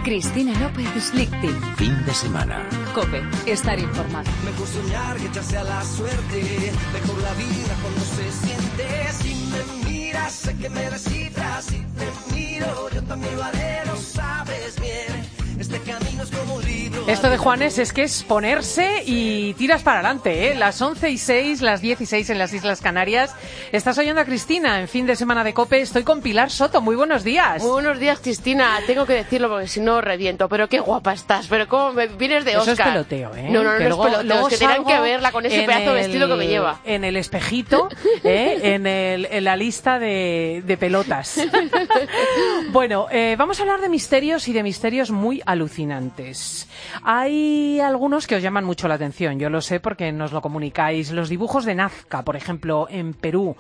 Cristina López Lichting. Fin de semana. COPE. Estar informado. Mejor soñar que echarse a la suerte. Mejor la vida cuando se siente. Si me miras, sé que me descifras. Si te miro, yo también lo haré, lo sabes bien. Este camino es como un libro. Esto de Juanes es que es ponerse y tiras para adelante, ¿eh? Las 11:06, las 10:06 en las Islas Canarias. Estás oyendo a Cristina en Fin de Semana de COPE. Estoy con Pilar Soto. Muy buenos días. Muy buenos días, Cristina. Tengo que decirlo porque si no reviento. Pero qué guapa estás. Pero cómo me vienes de Oscar. Eso es peloteo, ¿eh? No es peloteo. Es que tenían que verla con ese pedazo de vestido que me lleva. En el espejito, en la lista de pelotas. Bueno, vamos a hablar de misterios y de misterios muy alucinantes. Hay algunos que os llaman mucho la atención, yo lo sé porque nos lo comunicáis. Los dibujos de Nazca, por ejemplo, en Perú.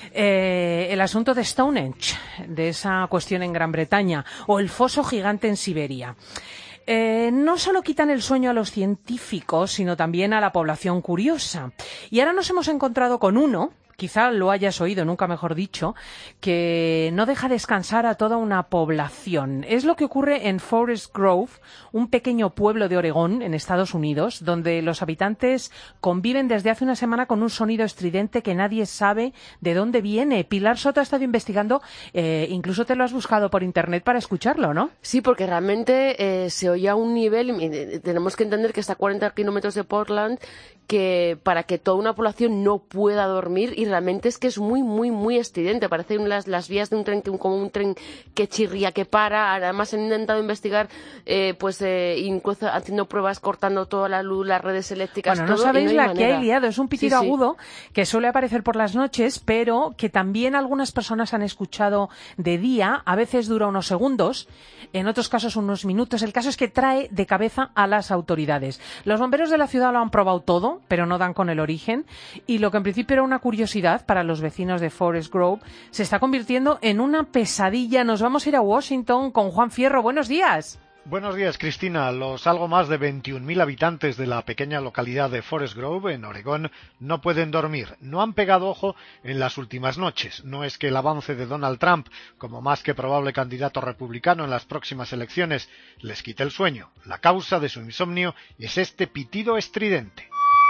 El asunto de Stonehenge, de esa cuestión en Gran Bretaña, o el foso gigante en Siberia. No solo quitan el sueño a los científicos, sino también a la población curiosa. Y ahora nos hemos encontrado con uno, quizá lo hayas oído, nunca mejor dicho, que no deja descansar a toda una población. Es lo que ocurre en Forest Grove, un pequeño pueblo de Oregón, en Estados Unidos, donde los habitantes conviven desde hace una semana con un sonido estridente que nadie sabe de dónde viene. Pilar Soto ha estado investigando, incluso te lo has buscado por internet para escucharlo, ¿no? Sí, porque realmente se oía a un nivel, tenemos que entender que está a 40 kilómetros de Portland, que para que toda una población no pueda dormir, y realmente es que es muy, muy, muy estridente. Parecen las vías de un tren, como un tren que chirría, que para. Además han intentado investigar, incluso haciendo pruebas, cortando toda la luz, las redes eléctricas, bueno, todo, no sabéis y no hay la que manera. hay liado. Es un pitido Sí. agudo que suele aparecer por las noches, pero que también algunas personas han escuchado de día. A veces dura unos segundos, en otros casos unos minutos. El caso es que trae de cabeza a las autoridades. Los bomberos de la ciudad lo han probado todo, pero no dan con el origen. Y lo que en principio era una curiosidad para los vecinos de Forest Grove se está convirtiendo en una pesadilla. Nos vamos a ir a Washington con Juan Fierro. Buenos días. Buenos días, Cristina. Los algo más de 21.000 habitantes de la pequeña localidad de Forest Grove, en Oregón, no pueden dormir. No han pegado ojo en las últimas noches. No es que el avance de Donald Trump, como más que probable candidato republicano en las próximas elecciones, les quite el sueño. La causa de su insomnio es este pitido estridente.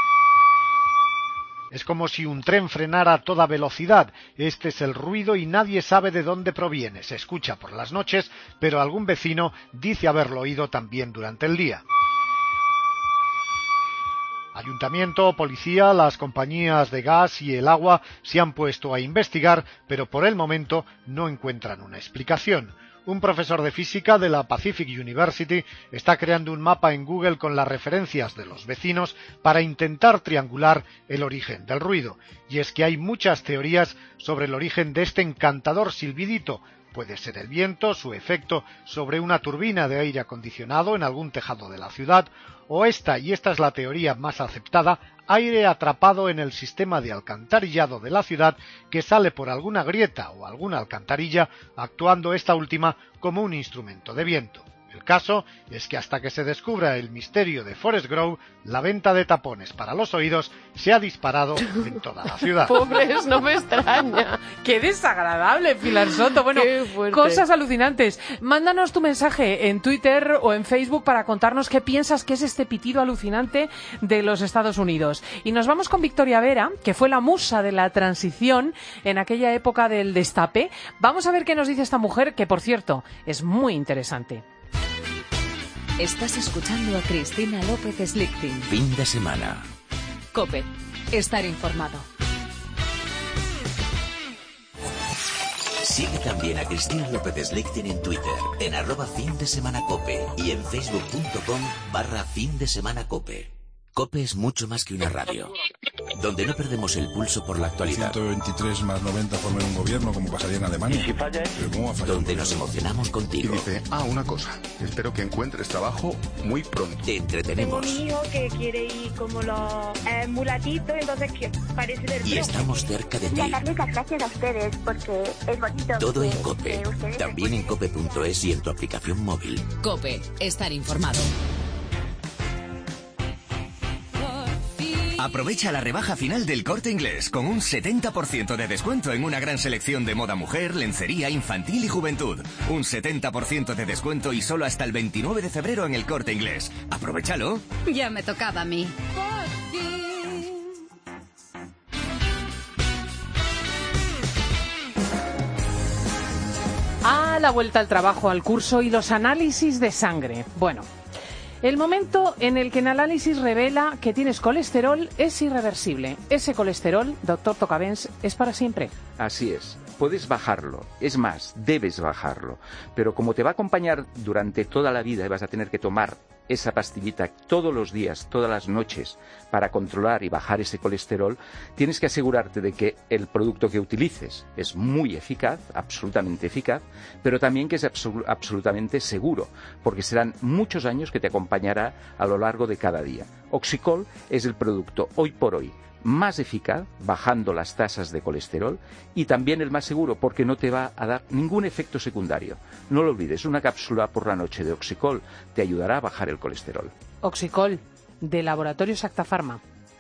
Es como si un tren frenara a toda velocidad. Este es el ruido y nadie sabe de dónde proviene. Se escucha por las noches, pero algún vecino dice haberlo oído también durante el día. Ayuntamiento, policía, las compañías de gas y el agua se han puesto a investigar, pero por el momento no encuentran una explicación. Un profesor de física de la Pacific University está creando un mapa en Google con las referencias de los vecinos para intentar triangular el origen del ruido. Y es que hay muchas teorías sobre el origen de este encantador silbidito. Puede ser el viento, su efecto sobre una turbina de aire acondicionado en algún tejado de la ciudad, o esta es la teoría más aceptada, aire atrapado en el sistema de alcantarillado de la ciudad que sale por alguna grieta o alguna alcantarilla, actuando esta última como un instrumento de viento. El caso es que hasta que se descubra el misterio de Forest Grove, la venta de tapones para los oídos se ha disparado en toda la ciudad. Pobres, no me extraña. ¡Qué desagradable, Pilar Soto! Bueno, cosas alucinantes. Mándanos tu mensaje en Twitter o en Facebook para contarnos qué piensas que es este pitido alucinante de los Estados Unidos. Y nos vamos con Victoria Vera, que fue la musa de la transición en aquella época del destape. Vamos a ver qué nos dice esta mujer, que por cierto es muy interesante. Estás escuchando a Cristina López Lichting. Fin de semana. COPE. Estar informado. Sigue también a Cristina López Lichting en Twitter, en @findesemanacope y en facebook.com/findesemanacope. COPE es mucho más que una radio, donde no perdemos el pulso por la actualidad. 123 más 90 forman un gobierno, como pasaría en Alemania. ¿Y si falla? ¿Pero cómo va a fallar? Donde nos emocionamos contigo. Y dice, una cosa, espero que encuentres trabajo muy pronto. Te entretenemos. Tengo un hijo que quiere ir como los mulatitos, entonces que parece del Y estamos cerca de ti. Muchas gracias a ustedes, porque es bonito. Todo en COPE. También en cope.es y en tu aplicación móvil. COPE. Estar informado. Aprovecha la rebaja final del Corte Inglés con un 70% de descuento en una gran selección de moda mujer, lencería, infantil y juventud. Un 70% de descuento y solo hasta el 29 de febrero en el Corte Inglés. ¡Aprovechalo! Ya me tocaba a mí. A la vuelta al trabajo, al curso y los análisis de sangre. Bueno, el momento en el que el análisis revela que tienes colesterol es irreversible. Ese colesterol, doctor Tocabens, es para siempre. Así es. Puedes bajarlo, es más, debes bajarlo. Pero como te va a acompañar durante toda la vida y vas a tener que tomar esa pastillita todos los días, todas las noches, para controlar y bajar ese colesterol, tienes que asegurarte de que el producto que utilices es muy eficaz, absolutamente eficaz, pero también que es absolutamente seguro, porque serán muchos años que te acompañará a lo largo de cada día. Oxicol es el producto hoy por hoy más eficaz, bajando las tasas de colesterol, y también el más seguro, porque no te va a dar ningún efecto secundario. No lo olvides, una cápsula por la noche de Oxicol te ayudará a bajar el colesterol. Oxicol, de Laboratorios Acta Pharma.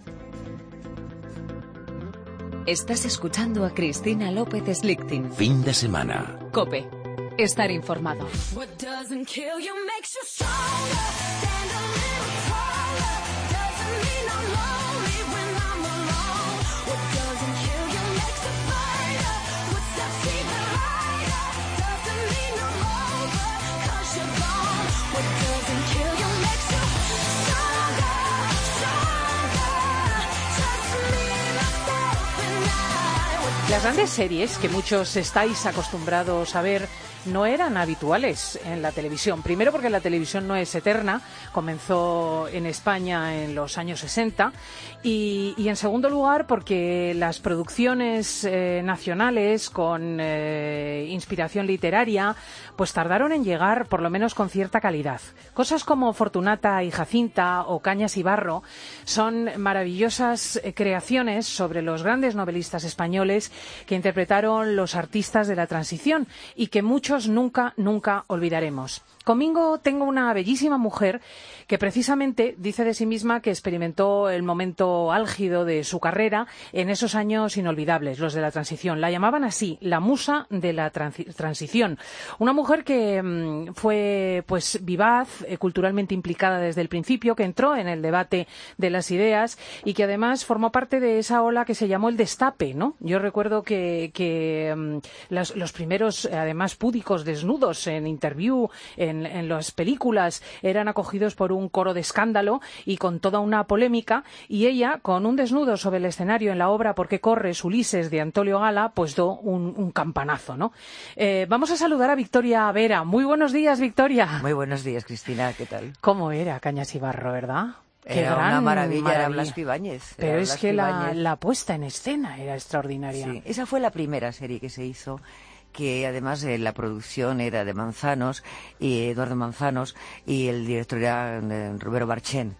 Estás escuchando a Cristina López Slichting. Fin de semana. COPE. Estar informado. Las grandes series que muchos estáis acostumbrados a ver no eran habituales en la televisión. Primero porque la televisión no es eterna, comenzó en España en los años 60 y en segundo lugar porque las producciones nacionales con inspiración literaria pues tardaron en llegar por lo menos con cierta calidad. Cosas como Fortunata y Jacinta o Cañas y Barro son maravillosas creaciones sobre los grandes novelistas españoles que interpretaron los artistas de la transición y que muchos nunca olvidaremos. Conmigo tengo una bellísima mujer que precisamente dice de sí misma que experimentó el momento álgido de su carrera en esos años inolvidables, los de la transición. La llamaban así, la musa de la transición. Una mujer que fue pues vivaz, culturalmente implicada desde el principio, que entró en el debate de las ideas y que además formó parte de esa ola que se llamó el destape, ¿no? Yo recuerdo que los primeros, además púdicos desnudos en Interview, en las películas, eran acogidos por un coro de escándalo y con toda una polémica, y ella, con un desnudo sobre el escenario en la obra ¿Por qué corres, Ulises?, de Antonio Gala, pues dio un campanazo, ¿no? Vamos a saludar a Victoria Vera. Muy buenos días, Victoria. Muy buenos días, Cristina, ¿qué tal? ¿Cómo era Cañas y Barro, verdad? Era una maravilla, era Blas Ibáñez. Pero es que la puesta en escena era extraordinaria. Sí, esa fue la primera serie que se hizo, que además la producción era de Manzanos, y Eduardo Manzanos, y el director era Roberto Barchén.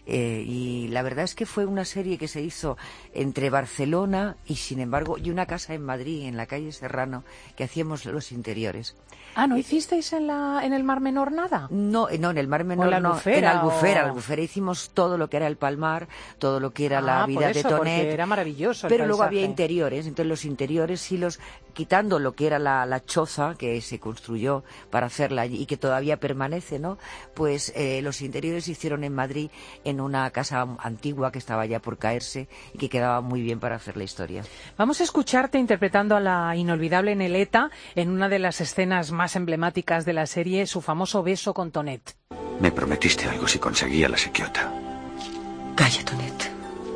Y la verdad es que fue una serie que se hizo entre Barcelona y, sin embargo, y una casa en Madrid, en la calle Serrano, que hacíamos los interiores. Ah, ¿no hicisteis en el Mar Menor nada? No, en el Mar Menor no, en Albufera hicimos todo lo que era el Palmar, todo lo que era la vida de Tonet. Era maravilloso. Pero luego había interiores, entonces los interiores sí quitando lo que era la choza que se construyó para hacerla y que todavía permanece, ¿no? Pues los interiores se hicieron en Madrid, en una casa antigua que estaba ya por caerse y que quedaba muy bien para hacer la historia. Vamos a escucharte interpretando a la inolvidable Neleta en una de las escenas más emblemáticas de la serie, su famoso beso con Tonet. Me prometiste algo si conseguía la sequiota. Calla, Tonet.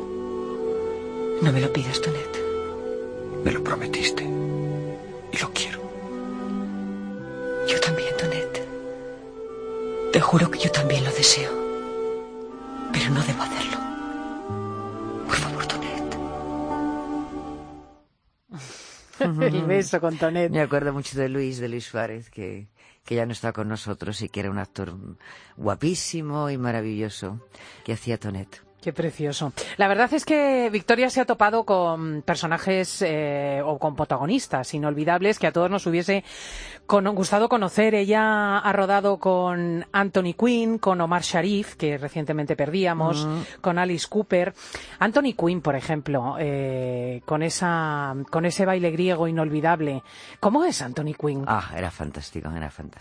No me lo pidas, Tonet. Me lo prometiste. Y lo quiero. Yo también, Tonet. Te juro que yo también lo deseo. Pero no debo hacerlo. Por favor, Tonet. El beso con Tonet. Me acuerdo mucho de Luis Suárez, que ya no está con nosotros y que era un actor guapísimo y maravilloso, que hacía Tonet. Qué precioso. La verdad es que Victoria se ha topado con personajes o con protagonistas inolvidables que a todos nos hubiese gustado conocer. Ella ha rodado con Anthony Quinn, con Omar Sharif, que recientemente perdíamos, con Alice Cooper. Anthony Quinn, por ejemplo, con ese baile griego inolvidable. ¿Cómo es Anthony Quinn? Era fantástico,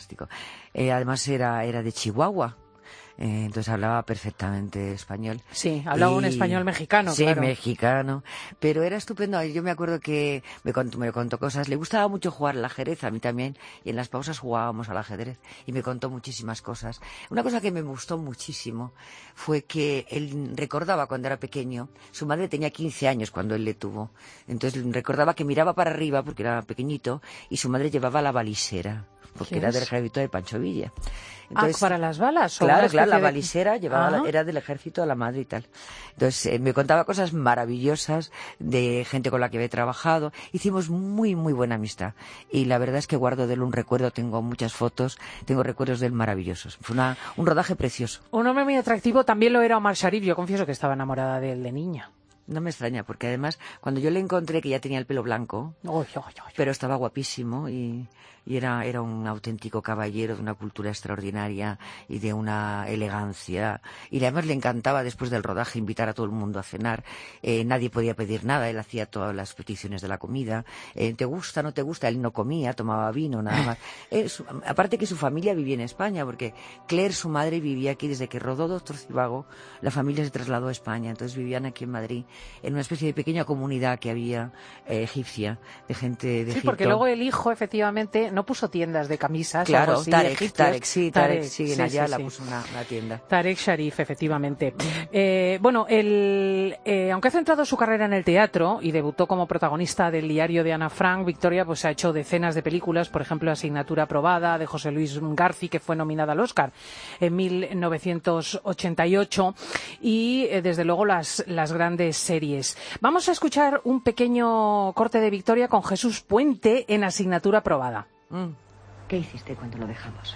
además era de Chihuahua. Entonces hablaba perfectamente español. Sí, hablaba un español mexicano, sí, claro. Sí, mexicano. Pero era estupendo. Yo me acuerdo que me contó cosas. Le gustaba mucho jugar al ajedrez, a mí también. Y en las pausas jugábamos al ajedrez. Y me contó muchísimas cosas. Una cosa que me gustó muchísimo fue que él recordaba cuando era pequeño. Su madre tenía 15 años cuando él le tuvo. Entonces recordaba que miraba para arriba, porque era pequeñito, y su madre llevaba la balisera, porque era del ejército de Pancho Villa. Entonces, ¿para las balas? Claro, la balisera era del ejército de la madre y tal. Entonces me contaba cosas maravillosas de gente con la que había trabajado. Hicimos muy, muy buena amistad. Y la verdad es que guardo de él un recuerdo, tengo muchas fotos, tengo recuerdos de él maravillosos. Fue un rodaje precioso. Un hombre muy atractivo, también lo era Omar Sharif. Yo confieso que estaba enamorada de él de niña. No me extraña, porque además, cuando yo le encontré, que ya tenía el pelo blanco, pero estaba guapísimo y era un auténtico caballero de una cultura extraordinaria y de una elegancia. Y además le encantaba, después del rodaje, invitar a todo el mundo a cenar. Nadie podía pedir nada, él hacía todas las peticiones de la comida. ¿Te gusta, no te gusta? Él no comía, tomaba vino, nada más. Aparte que su familia vivía en España, porque Claire, su madre, vivía aquí desde que rodó Doctor Zhivago. La familia se trasladó a España, entonces vivían aquí en Madrid, en una especie de pequeña comunidad que había egipcia, de gente de Egipto. Sí, porque luego el hijo, efectivamente, no puso tiendas de camisas. Claro, algo así, Tarek, sí, en allá la puso una tienda. Tarek Sharif, efectivamente. Aunque ha centrado su carrera en el teatro y debutó como protagonista del diario de Ana Frank, Victoria pues ha hecho decenas de películas, por ejemplo, Asignatura aprobada, de José Luis García, que fue nominada al Oscar en 1988, y desde luego las grandes series. Vamos a escuchar un pequeño corte de Victoria con Jesús Puente en Asignatura aprobada. ¿Qué hiciste cuando lo dejamos?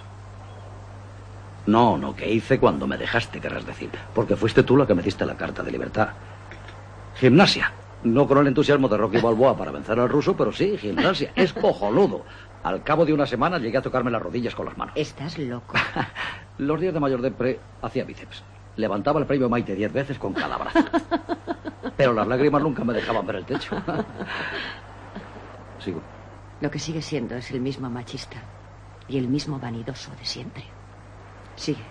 No, ¿qué hice cuando me dejaste, querrás decir? Porque fuiste tú la que me diste la carta de libertad. Gimnasia. No con el entusiasmo de Rocky Balboa para vencer al ruso, pero sí, gimnasia. Es cojonudo. Al cabo de una semana llegué a tocarme las rodillas con las manos. Estás loco. Los días de mayor depre hacía bíceps. Levantaba el premio Maite 10 veces con cada brazo. Pero las lágrimas nunca me dejaban ver el techo. Sigo. Lo que sigue siendo es el mismo machista y el mismo vanidoso de siempre. Sigue.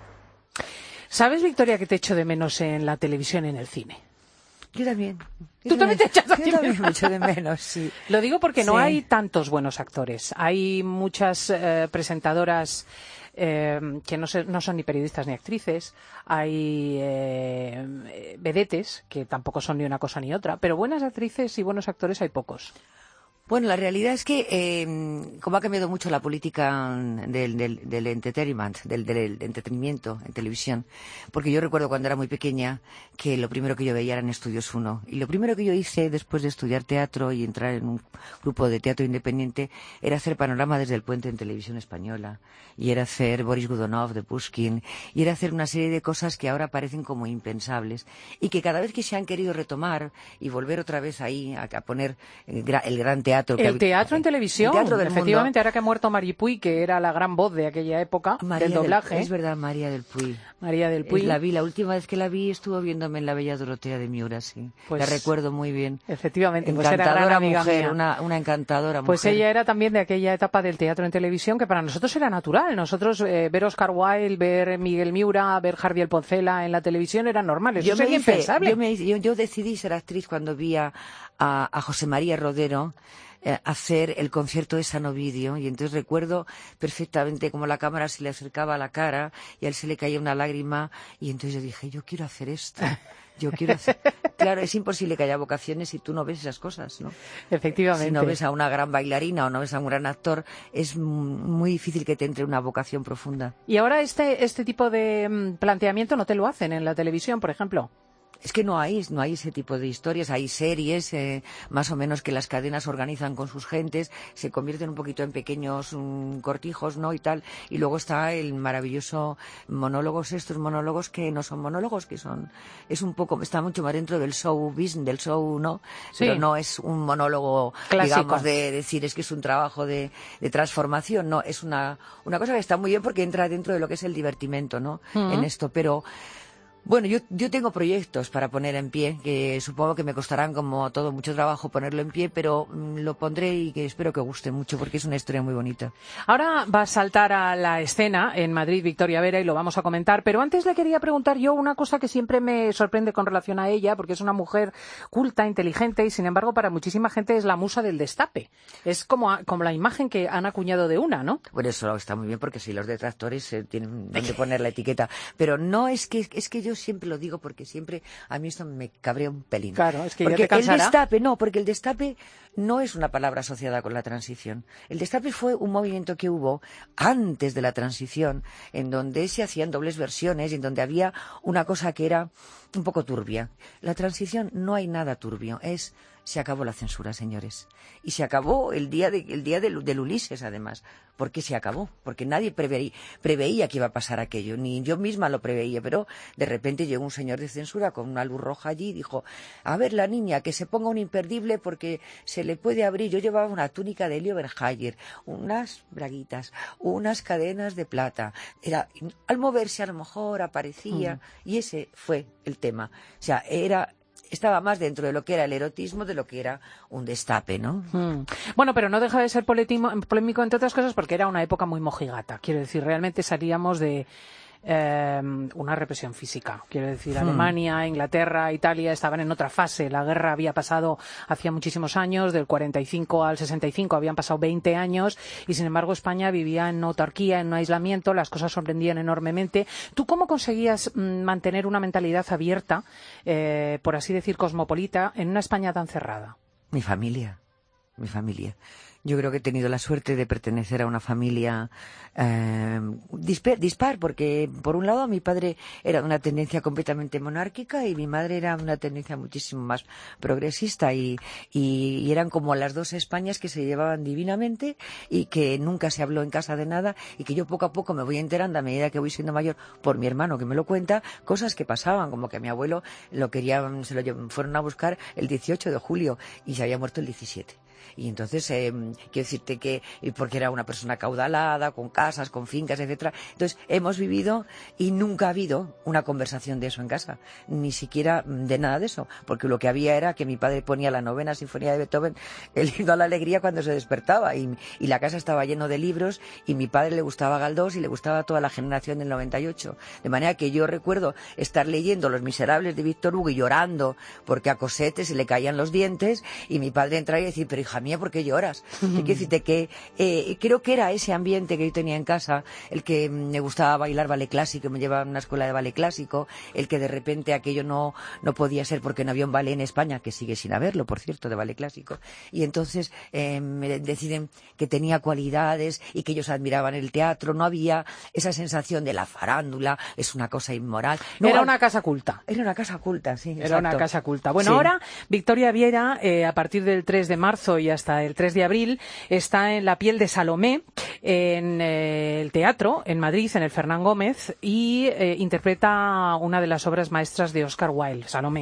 ¿Sabes, Victoria, que te echo de menos en la televisión y en el cine? Yo también. ¿Tú también te echas Yo también me echo de menos, sí. Lo digo porque no hay tantos buenos actores. Hay muchas presentadoras que no son ni periodistas ni actrices. Hay vedetes, que tampoco son ni una cosa ni otra. Pero buenas actrices y buenos actores hay pocos. Bueno, la realidad es que, como ha cambiado mucho la política del entertainment, del entretenimiento en televisión, porque yo recuerdo cuando era muy pequeña que lo primero que yo veía era en Estudios 1. Y lo primero que yo hice después de estudiar teatro y entrar en un grupo de teatro independiente era hacer Panorama desde el Puente en Televisión Española. Y era hacer Boris Godunov de Pushkin. Y era hacer una serie de cosas que ahora parecen como impensables. Y que cada vez que se han querido retomar y volver otra vez ahí a poner el gran teatro. El teatro en televisión, el teatro del efectivamente, mundo. Ahora que ha muerto Mari Puy, que era la gran voz de aquella época del doblaje. Es verdad, María del Puy. María del Puy. La última vez que la vi estuvo viéndome en La Bella Dorotea de Miura, sí. Pues, la recuerdo muy bien. Efectivamente, encantadora pues era gran amiga mujer, mía. Una encantadora pues mujer. Ella era también de aquella etapa del teatro en televisión que para nosotros era natural. Nosotros ver Oscar Wilde, ver Miguel Miura, ver Jardiel Poncela en la televisión era normal. Eso sería impensable. Yo decidí ser actriz cuando vi a José María Rodero hacer el concierto de San Ovidio, y entonces recuerdo perfectamente cómo la cámara se le acercaba a la cara y a él se le caía una lágrima, y entonces yo dije, yo quiero hacer esto. Claro, es imposible que haya vocaciones si tú no ves esas cosas, ¿no? Efectivamente. Si no ves a una gran bailarina o no ves a un gran actor, es muy difícil que te entre una vocación profunda. Y ahora este tipo de planteamiento no te lo hacen en la televisión, por ejemplo. Es que no hay ese tipo de historias. Hay series, más o menos, que las cadenas organizan con sus gentes, se convierten un poquito en pequeños cortijos, ¿no? Y tal. Y luego está el maravilloso estos monólogos que no son monólogos, que está mucho más dentro del show business, del show, ¿no? Sí. Pero no es un monólogo, clásico, digamos, de decir es que es un trabajo de transformación, no. Es una cosa que está muy bien porque entra dentro de lo que es el divertimento, ¿no? En esto, pero bueno, yo tengo proyectos para poner en pie, que supongo que me costarán como todo mucho trabajo ponerlo en pie, pero lo pondré y que espero que guste mucho porque es una historia muy bonita. Ahora va a saltar a la escena en Madrid Victoria Vera y lo vamos a comentar, pero antes le quería preguntar yo una cosa que siempre me sorprende con relación a ella, porque es una mujer culta, inteligente y sin embargo para muchísima gente es la musa del destape. Es como la imagen que han acuñado de una, ¿no? Bueno, eso está muy bien porque si los detractores tienen donde poner la etiqueta, pero no es que yo siempre lo digo porque siempre a mí esto me cabrea un pelín. Claro, es que porque ya te cansará. Porque el destape no es una palabra asociada con la transición. El destape fue un movimiento que hubo antes de la transición, en donde se hacían dobles versiones y en donde había una cosa que era un poco turbia. La transición no hay nada turbio, se acabó la censura, señores. Y se acabó el día del Ulises, además. ¿Por qué se acabó? Porque nadie preveía que iba a pasar aquello. Ni yo misma lo preveía, pero de repente llegó un señor de censura con una luz roja allí y dijo, a ver, la niña, que se ponga un imperdible porque se le puede abrir. Yo llevaba una túnica de Elio Verhayer, unas braguitas, unas cadenas de plata. Al moverse a lo mejor aparecía, y ese fue el tema. O sea, estaba más dentro de lo que era el erotismo de lo que era un destape, ¿no? Bueno, pero no deja de ser polémico entre otras cosas porque era una época muy mojigata. Quiero decir, realmente salíamos de una represión física. Quiero decir, Alemania, Inglaterra, Italia estaban en otra fase. La guerra había pasado hacía muchísimos años, del 45 al 65 habían pasado 20 años y sin embargo España vivía en autarquía, en un aislamiento, las cosas sorprendían enormemente. ¿Tú cómo conseguías mantener una mentalidad abierta, por así decir, cosmopolita, en una España tan cerrada? Mi familia. Yo creo que he tenido la suerte de pertenecer a una familia dispar, porque por un lado mi padre era de una tendencia completamente monárquica y mi madre era de una tendencia muchísimo más progresista y eran como las dos Españas que se llevaban divinamente y que nunca se habló en casa de nada y que yo poco a poco me voy enterando a medida que voy siendo mayor por mi hermano que me lo cuenta, cosas que pasaban, como que a mi abuelo fueron a buscar el 18 de julio y se había muerto el 17. Y entonces, quiero decirte que, porque era una persona caudalada, con casas, con fincas, etcétera. Entonces, hemos vivido y nunca ha habido una conversación de eso en casa. Ni siquiera de nada de eso. Porque lo que había era que mi padre ponía la 9ª sinfonía de Beethoven, el himno a la alegría cuando se despertaba. Y la casa estaba lleno de libros y mi padre le gustaba Galdós y le gustaba toda la generación del 98. De manera que yo recuerdo estar leyendo Los Miserables de Víctor Hugo y llorando porque a Cosette se le caían los dientes y mi padre entraba y decía, pero hija mía, ¿por qué lloras? Quiero decirte que creo que era ese ambiente que yo tenía en casa, el que me gustaba bailar ballet clásico, me llevaba a una escuela de ballet clásico, el que de repente aquello no podía ser porque no había un ballet en España, que sigue sin haberlo, por cierto, de ballet clásico. Y entonces me deciden que tenía cualidades y que ellos admiraban el teatro. No había esa sensación de la farándula, es una cosa inmoral. No, era una casa culta. Era una casa culta, sí. Era exacto. una casa culta. Bueno, sí. Ahora Victoria Vera, a partir del 3 de marzo y hasta el 3 de abril, está en La piel de Salomé, en el teatro, en Madrid, en el Fernán Gómez, y interpreta una de las obras maestras de Oscar Wilde, Salomé.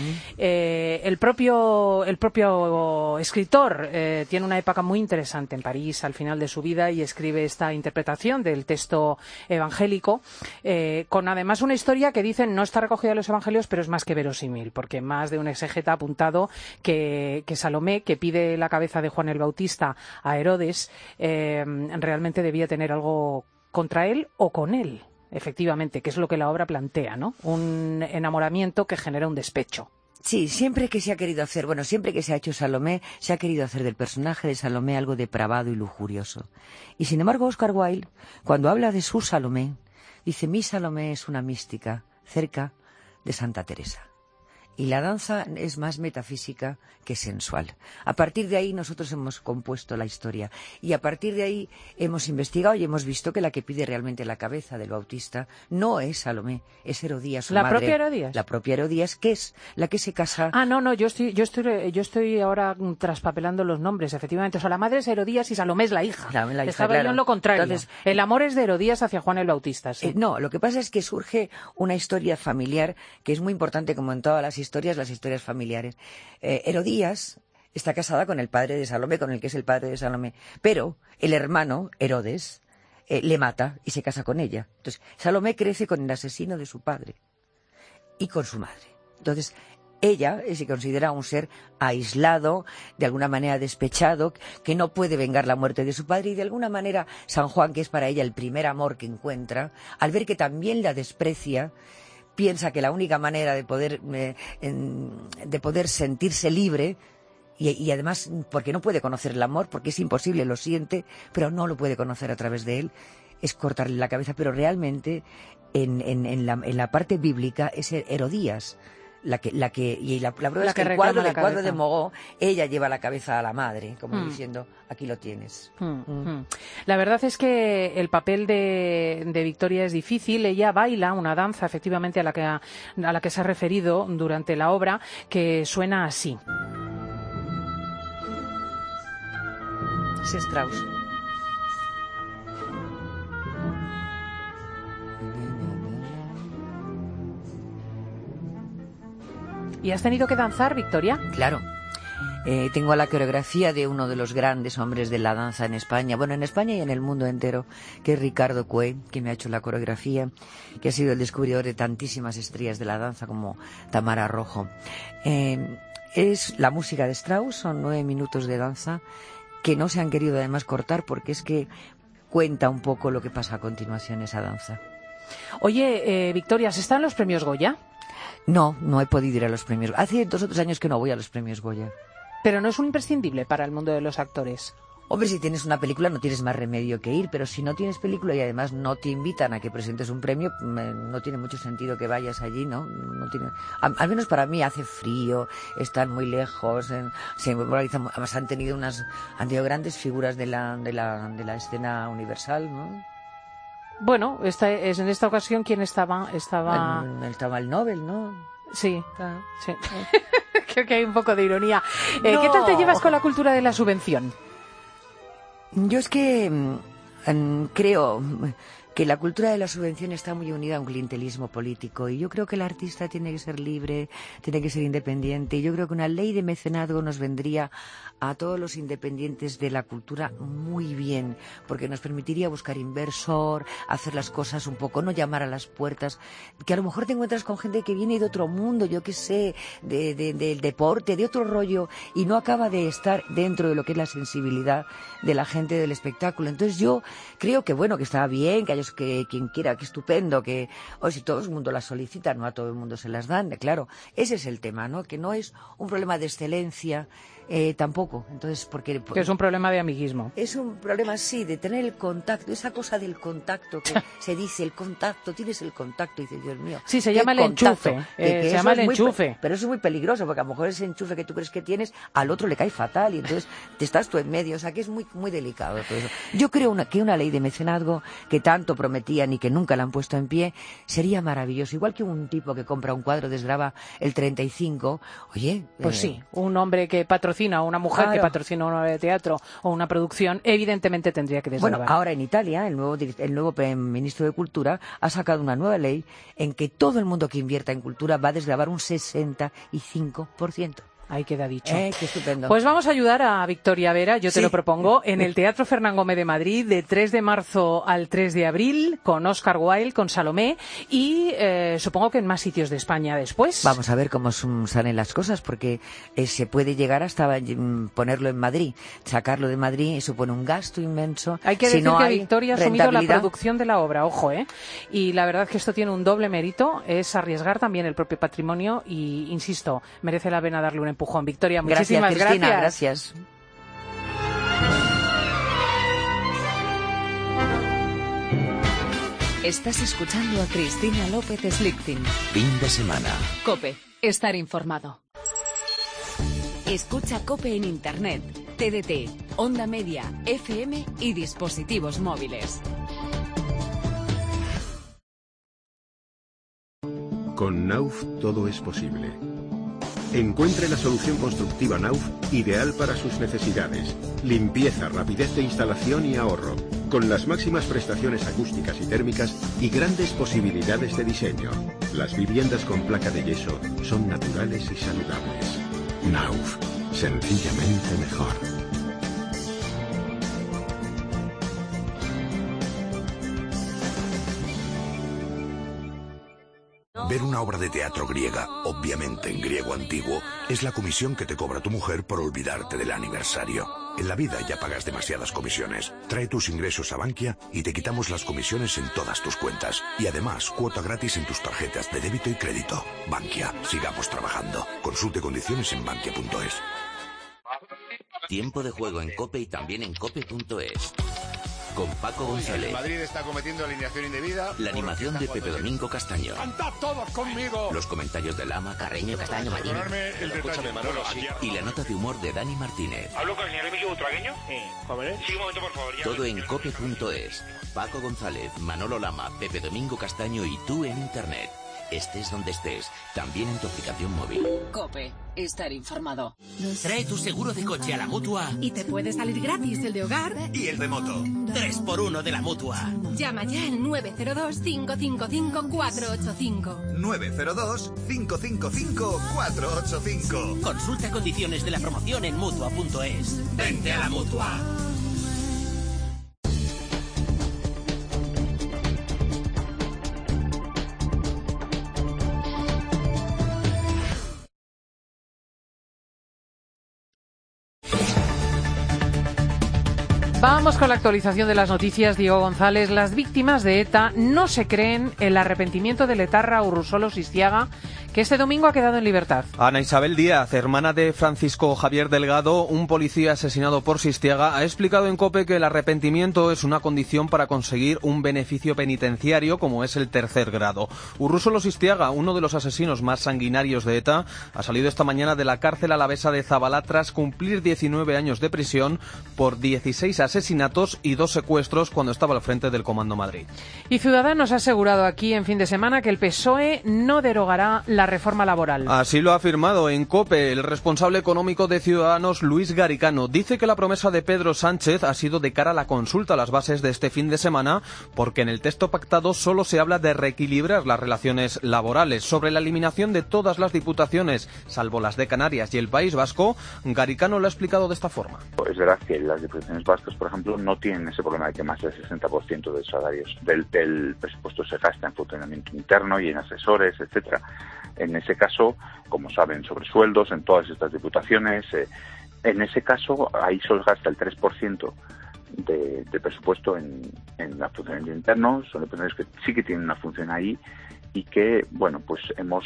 El propio escritor tiene una época muy interesante en París al final de su vida y escribe esta interpretación del texto evangélico, con además una historia que dicen no está recogida en los evangelios, pero es más que verosímil, porque más de un exégeta ha apuntado que Salomé, que pide la cabeza de Juan el Bautista a Herodes, realmente debía tener algo contra él o con él. Efectivamente, que es lo que la obra plantea, ¿no? Un enamoramiento que genera un despecho. Sí, siempre que se ha querido hacer, siempre que se ha hecho Salomé, se ha querido hacer del personaje de Salomé algo depravado y lujurioso. Y sin embargo, Oscar Wilde, cuando habla de su Salomé, dice, mi Salomé es una mística cerca de Santa Teresa. Y la danza es más metafísica que sensual. A partir de ahí nosotros hemos compuesto la historia. Y a partir de ahí hemos investigado y hemos visto que la que pide realmente la cabeza del Bautista no es Salomé, es Herodías, su madre. ¿La propia Herodías? La propia Herodías, que es la que se casa... No, yo estoy ahora traspapelando los nombres, efectivamente. O sea, la madre es Herodías y Salomé es la hija. Estaba yo en lo contrario. Entonces, el amor es de Herodías hacia Juan el Bautista, sí. No, lo que pasa es que surge una historia familiar que es muy importante, como en todas las historias familiares. Herodías está casada con el padre de Salomé, con el que es el padre de Salomé, pero el hermano, Herodes, le mata y se casa con ella. Entonces, Salomé crece con el asesino de su padre y con su madre. Entonces, ella se considera un ser aislado, de alguna manera despechado, que no puede vengar la muerte de su padre, y de alguna manera San Juan, que es para ella el primer amor que encuentra, al ver que también la desprecia, piensa que la única manera de poder sentirse libre, y además porque no puede conocer el amor, porque es imposible, lo siente, pero no lo puede conocer a través de él, es cortarle la cabeza. Pero realmente en la parte bíblica es Herodías la prueba es que el cuadro de Mogó, ella lleva la cabeza a la madre, como diciendo, aquí lo tienes. La verdad es que el papel de Victoria es difícil. Ella baila una danza, efectivamente, a la que se ha referido durante la obra, que suena así. Es Strauss. ¿Y has tenido que danzar, Victoria? Claro. Tengo la coreografía de uno de los grandes hombres de la danza en España, bueno, en España y en el mundo entero, que es Ricardo Cué, que me ha hecho la coreografía, que ha sido el descubridor de tantísimas estrellas de la danza como Tamara Rojo. Es la música de Strauss, son 9 minutos de danza que no se han querido además cortar, porque es que cuenta un poco lo que pasa a continuación esa danza. Oye, Victoria, ¿se están los premios Goya? No he podido ir a los premios. Hace 2 o 3 años que no voy a los premios Goya. Pero no es un imprescindible para el mundo de los actores. Hombre, si tienes una película no tienes más remedio que ir, pero si no tienes película y además no te invitan a que presentes un premio, no tiene mucho sentido que vayas allí, ¿no? No tiene, al menos para mí hace frío, están muy lejos, se polarizan, además han tenido grandes figuras de la escena universal, ¿no? Bueno, en esta ocasión, ¿quién estaba? Estaba el Nobel, ¿no? Sí, claro. Sí. Creo que hay un poco de ironía. No. ¿Qué tal te llevas con la cultura de la subvención? Yo es que creo que la cultura de la subvención está muy unida a un clientelismo político, y yo creo que el artista tiene que ser libre, tiene que ser independiente, y yo creo que una ley de mecenazgo nos vendría a todos los independientes de la cultura muy bien, porque nos permitiría buscar inversor, hacer las cosas un poco, no llamar a las puertas, que a lo mejor te encuentras con gente que viene de otro mundo, yo qué sé, del deporte, de otro rollo, y no acaba de estar dentro de lo que es la sensibilidad de la gente del espectáculo. Entonces yo creo que bueno, que está bien, que haya quien quiera, que estupendo, que si todo el mundo las solicita, no a todo el mundo se las dan, claro, ese es el tema, ¿no? Que no es un problema de excelencia, tampoco. Entonces, porque es un problema de amiguismo. Es un problema, sí, de tener el contacto, esa cosa del contacto que se dice, el contacto, tienes el contacto, y dices, Dios mío. Sí, se llama el enchufe. Se llama el enchufe. Pero eso es muy peligroso, porque a lo mejor ese enchufe que tú crees que tienes, al otro le cae fatal, y entonces te estás tú en medio, o sea que es muy, muy delicado todo eso. Yo creo que una ley de mecenazgo que tanto prometían y que nunca la han puesto en pie, sería maravilloso. Igual que un tipo que compra un cuadro, desgrava el 35, oye... Pues sí, un hombre que patrocina, o una mujer que patrocina una obra de teatro o una producción, evidentemente tendría que desgravar. Bueno, ahora en Italia, el nuevo ministro de Cultura ha sacado una nueva ley en que todo el mundo que invierta en cultura va a desgravar un 65%. Ahí queda dicho. Qué estupendo. Pues vamos a ayudar a Victoria Vera, yo te lo propongo, en el Teatro Fernán Gómez de Madrid, de 3 de marzo al 3 de abril, con Oscar Wilde, con Salomé, y supongo que en más sitios de España después. Vamos a ver cómo salen las cosas, porque se puede llegar hasta ponerlo en Madrid. Sacarlo de Madrid supone un gasto inmenso. Hay que decir que Victoria ha asumido la producción de la obra, ojo, y la verdad es que esto tiene un doble mérito, es arriesgar también el propio patrimonio, y insisto, merece la pena darle un empujón. Victoria, muchísimas gracias. Cristina, gracias. Estás escuchando a Cristina López Slichting. Fin de semana. COPE. Estar informado. Escucha COPE en Internet, TDT, Onda Media, FM y dispositivos móviles. Con Nauf todo es posible. Encuentre la solución constructiva Nauf ideal para sus necesidades. Limpieza, rapidez de instalación y ahorro. Con las máximas prestaciones acústicas y térmicas y grandes posibilidades de diseño. Las viviendas con placa de yeso son naturales y saludables. Nauf. Sencillamente mejor. Ver una obra de teatro griega, obviamente en griego antiguo, es la comisión que te cobra tu mujer por olvidarte del aniversario. En la vida ya pagas demasiadas comisiones. Trae tus ingresos a Bankia y te quitamos las comisiones en todas tus cuentas. Y además, cuota gratis en tus tarjetas de débito y crédito. Bankia, sigamos trabajando. Consulte condiciones en bankia.es. Tiempo de juego en COPE y también en cope.es. Con Paco González. El Madrid está cometiendo alineación indebida. La animación de Pepe Domingo Castaño. ¡Cantad todos conmigo! Los comentarios de Lama, Carreño, Castaño, Martínez. Escúchame, Manolo, Y la nota de humor de Dani Martínez. ¿Hablo con el señor Emilio Butragueño? Sí. ¿Jóvenes? Sí, un momento, por favor. Todo en cope.es. Paco González, Manolo Lama, Pepe Domingo Castaño y tú en Internet. Estés donde estés, también en tu aplicación móvil. COPE. Estar informado. Trae tu seguro de coche a la Mutua y te puede salir gratis el de hogar y el de moto. 3x1 de la Mutua. Llama ya al 902-555-485. 902-555-485. Consulta condiciones de la promoción en Mutua.es. Vente a la Mutua. Vamos con la actualización de las noticias. Diego González. Las víctimas de ETA no se creen el arrepentimiento del etarra Urrusolos Sistiaga, que este domingo ha quedado en libertad. Ana Isabel Díaz, hermana de Francisco Javier Delgado, un policía asesinado por Sistiaga, ha explicado en COPE que el arrepentimiento es una condición para conseguir un beneficio penitenciario como es el tercer grado. Urrusolos Sistiaga, uno de los asesinos más sanguinarios de ETA, ha salido esta mañana de la cárcel alavesa de Zabalá tras cumplir 19 años de prisión por 16 asesinatos y 2 secuestros cuando estaba al frente del Comando Madrid. Y Ciudadanos ha asegurado aquí en fin de semana que el PSOE no derogará la reforma laboral. Así lo ha afirmado en COPE el responsable económico de Ciudadanos, Luis Garicano. Dice que la promesa de Pedro Sánchez ha sido de cara a la consulta a las bases de este fin de semana, porque en el texto pactado solo se habla de reequilibrar las relaciones laborales. Sobre la eliminación de todas las diputaciones, salvo las de Canarias y el País Vasco, Garicano lo ha explicado de esta forma. Es verdad que las diputaciones vascas, por ejemplo, no tienen ese problema de que más del 60% de salarios del presupuesto se gasta en funcionamiento interno y en asesores, etcétera. En ese caso, como saben, sobre sueldos en todas estas diputaciones, en ese caso ahí solo gasta el 3% de presupuesto en la funcionamiento interno. Son diputaciones que sí que tienen una función ahí y que, bueno, pues hemos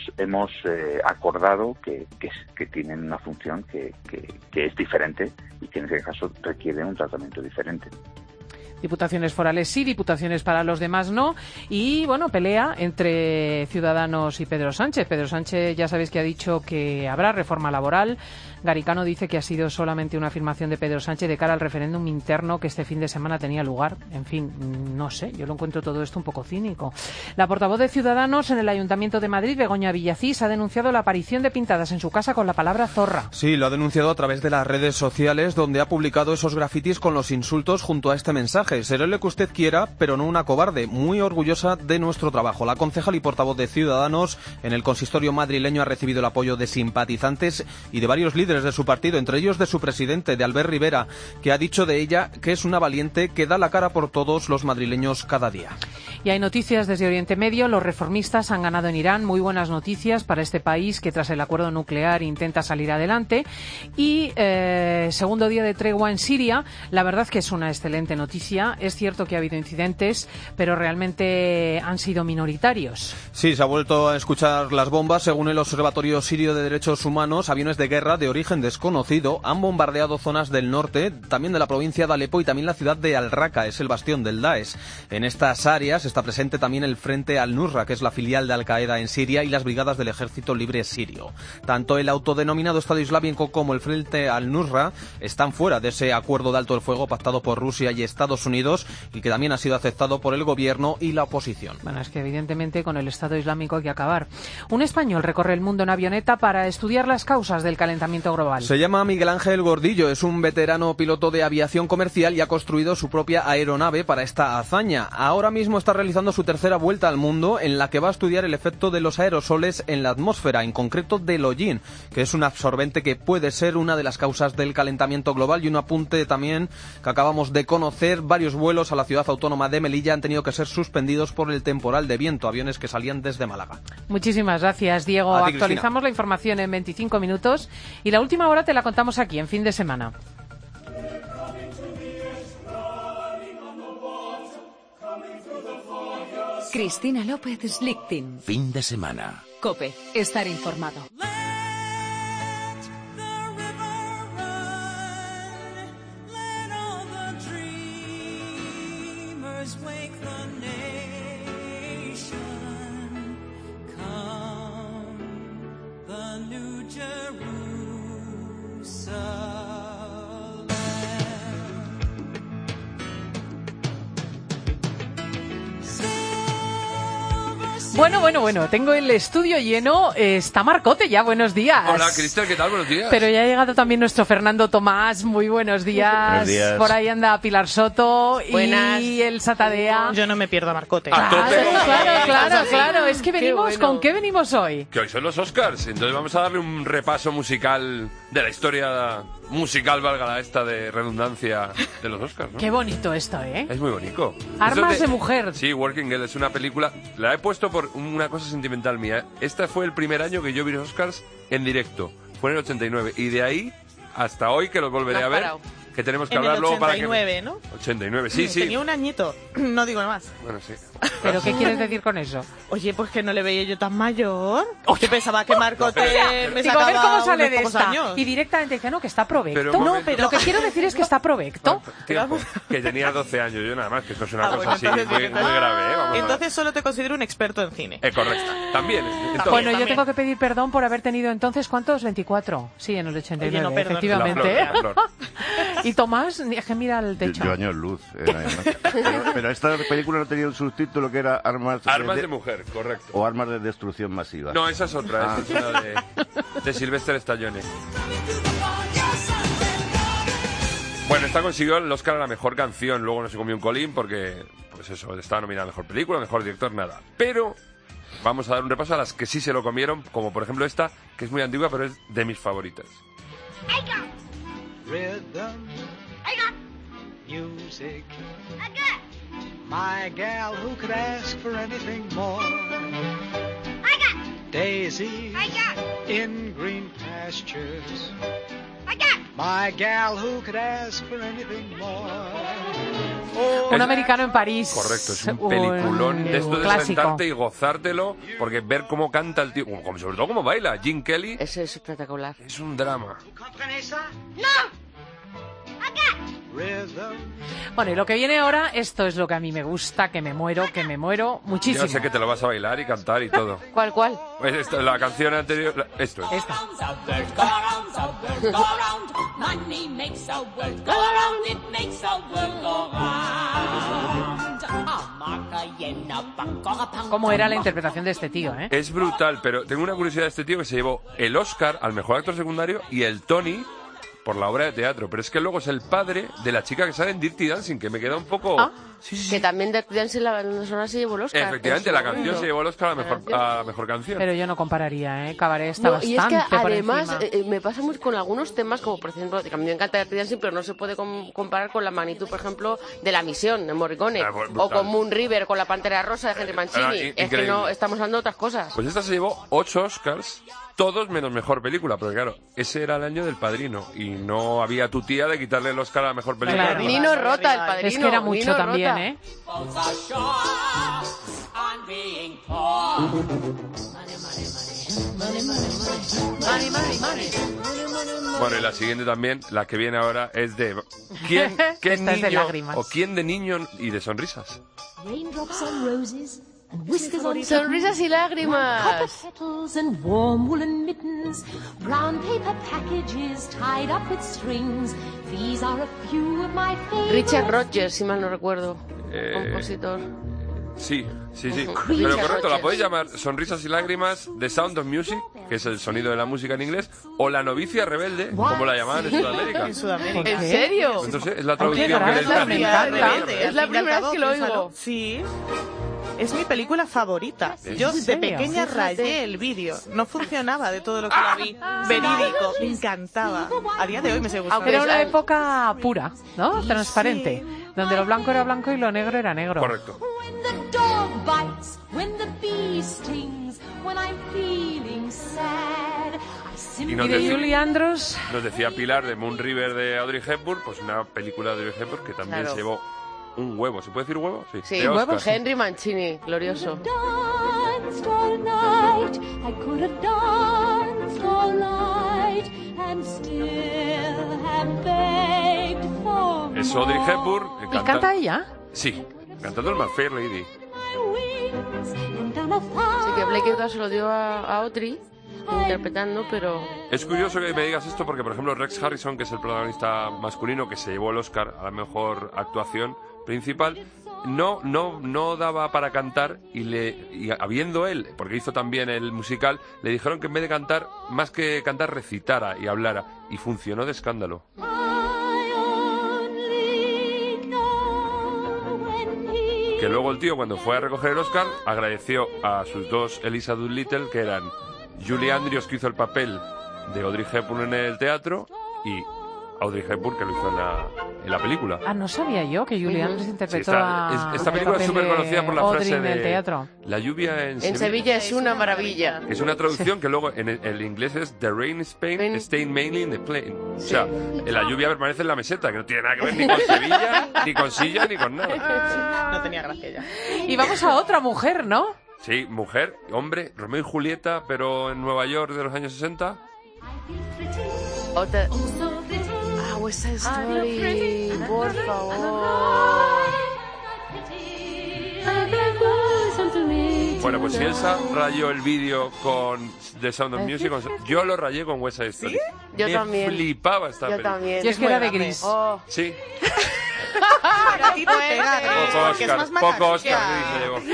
acordado que tienen una función que es diferente y que en ese caso requiere un tratamiento diferente. Diputaciones forales sí, diputaciones para los demás no. Y, bueno, pelea entre Ciudadanos y Pedro Sánchez. Pedro Sánchez ya sabéis que ha dicho que habrá reforma laboral. Garicano dice que ha sido solamente una afirmación de Pedro Sánchez de cara al referéndum interno que este fin de semana tenía lugar. En fin, no sé, yo lo encuentro todo esto un poco cínico. La portavoz de Ciudadanos en el Ayuntamiento de Madrid, Begoña Villacís, ha denunciado la aparición de pintadas en su casa con la palabra zorra. Sí, lo ha denunciado a través de las redes sociales, donde ha publicado esos grafitis con los insultos junto a este mensaje. Seré lo que usted quiera, pero no una cobarde. Muy orgullosa de nuestro trabajo. La concejal y portavoz de Ciudadanos en el consistorio madrileño ha recibido el apoyo de simpatizantes y de varios líderes de su partido, entre ellos de su presidente, de Albert Rivera, que ha dicho de ella que es una valiente que da la cara por todos los madrileños cada día. Y hay noticias desde Oriente Medio. Los reformistas han ganado en Irán. Muy buenas noticias para este país que tras el acuerdo nuclear intenta salir adelante. Y segundo día de tregua en Siria. La verdad que es una excelente noticia. Es cierto que ha habido incidentes, pero realmente han sido minoritarios. Sí, se ha vuelto a escuchar las bombas. Según el Observatorio Sirio de Derechos Humanos, aviones de guerra de origen desconocido han bombardeado zonas del norte, también de la provincia de Alepo y también la ciudad de Al-Raqqa, es el bastión del Daesh. En estas áreas está presente también el Frente al-Nusra, que es la filial de Al-Qaeda en Siria, y las brigadas del Ejército Libre Sirio. Tanto el autodenominado Estado Islámico como el Frente al-Nusra están fuera de ese acuerdo de alto el fuego pactado por Rusia y Estados Unidos y que también ha sido aceptado por el gobierno y la oposición. Bueno, es que evidentemente con el Estado Islámico hay que acabar. Un español recorre el mundo en avioneta para estudiar las causas del calentamiento global. Se llama Miguel Ángel Gordillo, es un veterano piloto de aviación comercial y ha construido su propia aeronave para esta hazaña. Ahora mismo está realizando su tercera vuelta al mundo en la que va a estudiar el efecto de los aerosoles en la atmósfera, en concreto del hollín, que es un absorbente que puede ser una de las causas del calentamiento global. Y un apunte también que acabamos de conocer, varios vuelos a la ciudad autónoma de Melilla han tenido que ser suspendidos por el temporal de viento, aviones que salían desde Málaga. Muchísimas gracias, Diego. A ti, actualizamos la información en 25 minutos y la última hora te la contamos aquí en Fin de Semana. Cristina López Lichtin. Fin de semana. COPE. Estar informado. Bueno, tengo el estudio lleno. Está Marcote ya, buenos días. Hola, Cristel, ¿qué tal? Buenos días. Pero ya ha llegado también nuestro Fernando Tomás, muy buenos días. Buenos días. Por ahí anda Pilar Soto Buenas. y el Satadea. Yo no me pierdo a Marcote. Claro, es que venimos, bueno. ¿con qué venimos hoy? Que hoy son los Oscars, entonces vamos a darle un repaso musical de la historia musical, valga la esta de redundancia, de los Oscars, ¿no? Qué bonito esto, ¿eh? Es muy bonito. Armas Esto de mujer. Sí, Working Girl es una película. La he puesto por una cosa sentimental mía. Este fue el primer año que yo vi los Oscars en directo. Fue en el 89. Y de ahí hasta hoy, que los volveré a ver. Parado. Que tenemos que En el hablar luego para que... 89, ¿no? 89, sí. Tenía un añito, no digo más. Bueno, sí. ¿Pero qué quieres decir con eso? Oye, pues que no le veía yo tan mayor. Yo pensaba que Marcote me Digo, a ver sacaba cómo sale unos de pocos esta. años. Y directamente dice, no, que está provecto. Pero un momento. Lo que quiero decir es que está provecto. Tiempo, que tenía 12 años yo nada más, que esto es una cosa bueno, así entonces muy, directo. muy grave, ¿eh? Vamos a ver. Entonces solo te considero un experto en cine. Correcto. También. Entonces, Bueno, yo tengo que pedir perdón por haber tenido entonces, ¿cuántos? 24. Sí, en el 89, Oye, no, perdón. efectivamente. La flor. Y Tomás, es que mira el techo. Yo años luz. Pero esta película no tenía un subtítulo que era Armas de mujer, correcto. o Armas de destrucción masiva. No, esa es otra, esa es una de Sylvester Stallone. Bueno, esta consiguió el Oscar a la mejor canción, luego no se comió un colín porque, pues eso, estaba nominada a mejor película, mejor director, nada. Pero vamos a dar un repaso a las que sí se lo comieron, como por ejemplo esta, que es muy antigua, pero es de mis favoritas. Rhythm, music, my gal who could ask for anything more. Daisy in green pastures. My gal who could ask for anything more. Un americano en París. Correcto, es un peliculón de esto de clásico. sentarte y gozártelo, porque ver cómo canta el tío, sobre todo cómo baila, Gene Kelly. Ese es espectacular. Es un drama. Bueno, y lo que viene ahora, esto es lo que a mí me gusta, que me muero muchísimo. Yo sé que te lo vas a bailar y cantar y todo. ¿Cuál? Pues esto, la canción anterior, esto es. Esta. ¿Cómo era la interpretación de este tío, eh? Es brutal, pero tengo una curiosidad de este tío que se llevó el Oscar al mejor actor secundario y el Tony por la obra de teatro, pero es que luego es el padre de la chica que sale en Dirty Dancing, que me queda un poco... Que también Dirty Dancing la banda sonora se llevó el Oscar. Efectivamente, la canción se llevó el Oscar a la mejor canción. Pero yo no compararía, ¿eh? Cabaret está No, bastante y es que por además encima. me pasa mucho con algunos temas, como por ejemplo, que a mí me encanta Dirty Dancing, pero no se puede comparar con la magnitud, por ejemplo, de La Misión, de Morricone, o con Moon River, con La Pantera Rosa de Henry Mancini. Es que no, estamos hablando de otras cosas. Pues esta se llevó 8 Oscars, todos menos mejor película, porque claro, ese era el año del Padrino y no había tu tía de quitarle el Oscar a la mejor película. Claro. Nino Rota, el Padrino. Es que era mucho Nino también, Rota. ¿eh? Bueno, y la siguiente también, la que viene ahora, es de... ¿Quién Esta es de niño lágrimas. o quién de niño y de sonrisas? Sonrisas y lágrimas. Richard Rodgers, si mal no recuerdo. Compositor. Sí. Richard Pero correcto, la Rodgers. podéis llamar Sonrisas y lágrimas, The Sound of Music, que es el sonido de la música en inglés, o La novicia rebelde, como la llamaban en Sudamérica. En Sudamérica. ¿En serio? Entonces, es la Qué traducción que les gracia, dan. me encanta. Es la primera vez que lo oigo. Sí. Es mi película favorita. ¿En Yo de serio? pequeña Fíjate. rayé el vídeo. No funcionaba de todo lo que la vi. Verídico. Me encantaba. A día de hoy me sigue gustando. Era una época pura, ¿no? Transparente. Donde lo blanco era blanco y lo negro era negro. Correcto. Y nos de decía- Julie Andrews, Nos decía Pilar de Moon River de Audrey Hepburn, pues una película de Audrey Hepburn que también Claro. se llevó un huevo. ¿Se puede decir huevo? Sí. Sí, de Oscar. Henry Mancini, glorioso. Es Audrey Hepburn. ¿y canta ella? Sí, cantando el My Fair Lady. Así que Blake Edwards se lo dio a Audrey interpretando, pero... Es curioso que me digas esto porque, por ejemplo, Rex Harrison, que es el protagonista masculino que se llevó el Oscar a la mejor actuación principal, no daba para cantar y habiendo él, porque hizo también el musical, le dijeron que en vez de cantar, más que cantar, recitara y hablara, y funcionó de escándalo. Que luego el tío, cuando fue a recoger el Oscar, agradeció a sus dos Eliza Doolittle, que eran Julie Andrews, que hizo el papel de Audrey Hepburn en el teatro, y Audrey Hepburn, que lo hizo en la película. Ah, no sabía yo que Julie Andrews interpretó esta el película es papel súper conocida por la Audrey frase en el de teatro. la lluvia en Sevilla es una maravilla. Es una traducción que luego en el inglés es The rain in Spain staying mainly in the plain. O sea, la lluvia permanece en la meseta, que no tiene nada que ver ni con Sevilla, ni con Silla, ni con nada. No tenía gracia ya. Y vamos a otra mujer, ¿no? Sí, mujer, hombre, Romeo y Julieta, pero en Nueva York de los años 60. Otra... Ah, West Side Story, por favor. Bueno, pues si Elsa rayó el vídeo con The Sound of Music, yo lo rayé con West Side Story. Yo Me también. flipaba esta Yo película. también. Yo es que era de gris. Oh. Sí, Pero a ti te pega, poco porque es Oscar, más poco macarilla. Oscar que se llevó.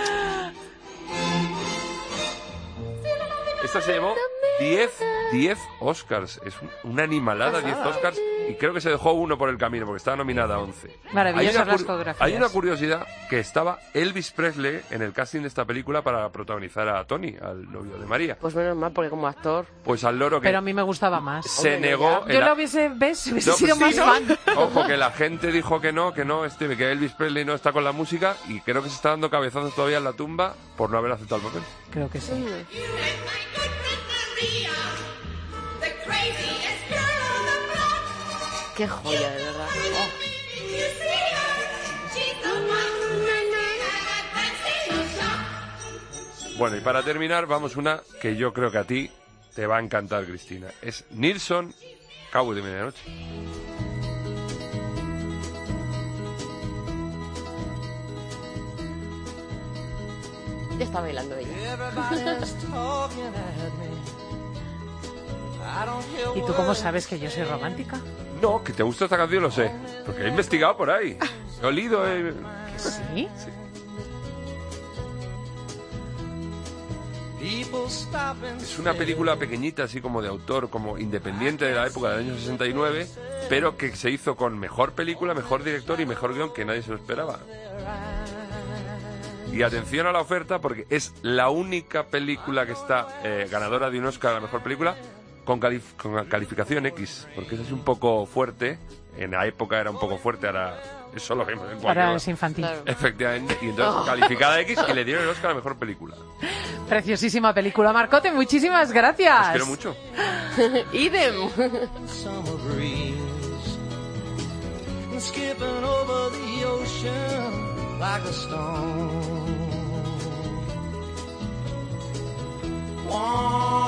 Esta se llevó 10 Oscars. Es una animalada, 10 Oscars. Y creo que se dejó uno por el camino, porque estaba nominada a 11. Maravillosas las coreografías. Hay una curiosidad, que estaba Elvis Presley en el casting de esta película para protagonizar a Tony, al novio de María. Pues menos mal, porque como actor... Pues al loro que Pero a mí me gustaba más. se negó... Yo lo hubiese sido sí, más fan. Ojo, que la gente dijo que no, que Elvis Presley no está con la música, y creo que se está dando cabezazos todavía en la tumba por no haber aceptado el papel. Creo que sí. Qué joya, de verdad. Bueno, y para terminar, vamos una que yo creo que a ti te va a encantar, Cristina. Es Nilsson, Cabo de Medianoche. Ya está bailando ella. ¿Y tú cómo sabes que yo soy romántica? No, que te gusta esta canción lo sé, porque he investigado por ahí. He olido, ¿Sí? Es una película pequeñita, así como de autor, como independiente de la época del año 69, pero que se hizo con mejor película, mejor director y mejor guión, que nadie se lo esperaba. Y atención a la oferta, porque es la única película que está ganadora de un Oscar a la mejor película con calificación X, porque es así un poco fuerte. En la época era un poco fuerte, ahora eso lo vemos en cualquier Ahora hora. es infantil. Claro. Efectivamente, y entonces calificada X y le dieron el Oscar a la mejor película. Preciosísima película. Marcote, muchísimas gracias. Os quiero mucho. Idem. Summer breeze, skipping over the ocean like a stone.